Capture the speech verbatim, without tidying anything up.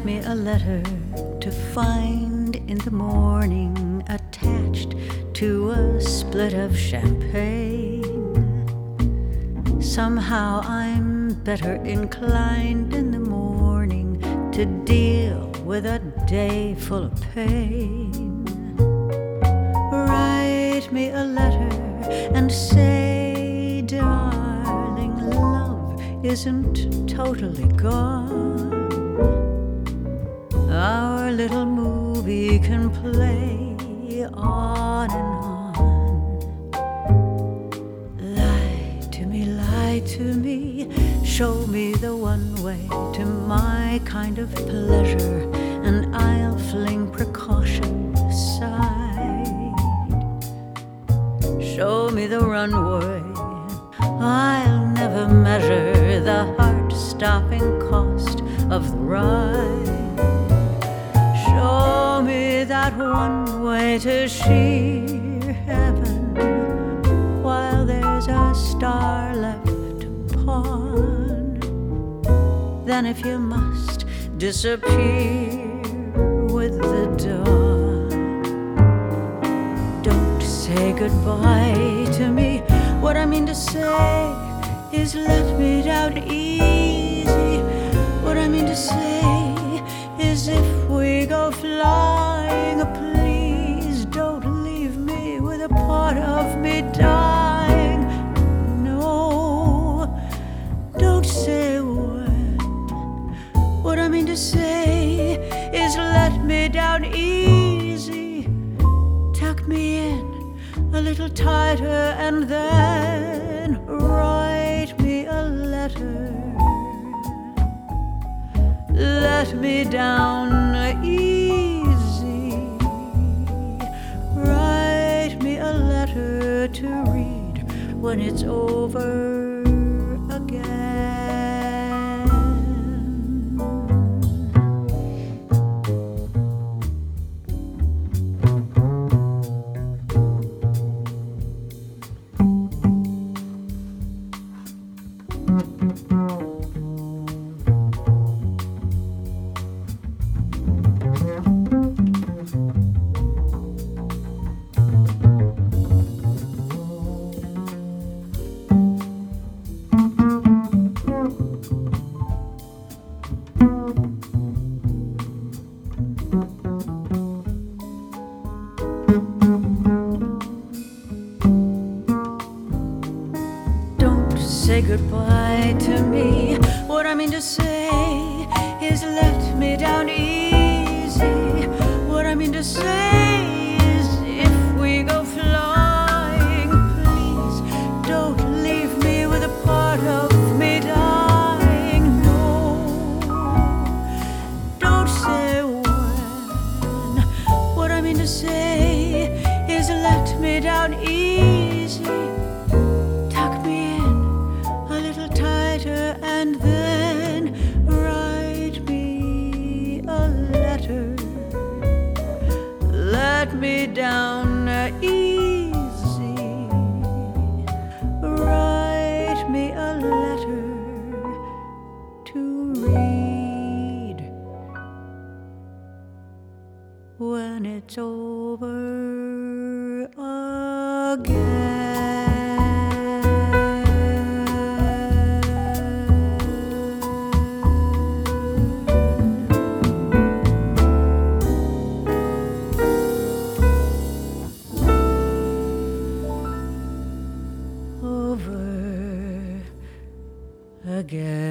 Write me a letter to find in the morning attached to a split of champagne. Somehow I'm better inclined in the morning to deal with a day full of pain. Write me a letter and say, darling, love isn't totally gone. Our little movie can play on and on. Lie to me, lie to me, show me the one way to my kind of pleasure, and I'll fling precaution aside. Show me the runway, I'll never measure the heart-stopping cost of the ride. Show me that one way to sheer heaven, while there's a star left to pawn. Then if you must, disappear with the dawn. Don't say goodbye to me. What I mean to say is let me down easy. What I mean to say is if we go flying, please don't leave me with a part of me dying. No, don't say when. What I mean to say is let me down easy. Tuck me in a little tighter and then write me a letter. Let me down easy. Write me a letter to read when it's over again. Say goodbye to me. What I mean to say is let me down easy. What I mean to say is if we go flying, please don't leave me with a part of me dying. No, don't say when. What I mean to say is let me down easy. And then write me a letter. Let me down easy. Write me a letter to read when it's over again. Again.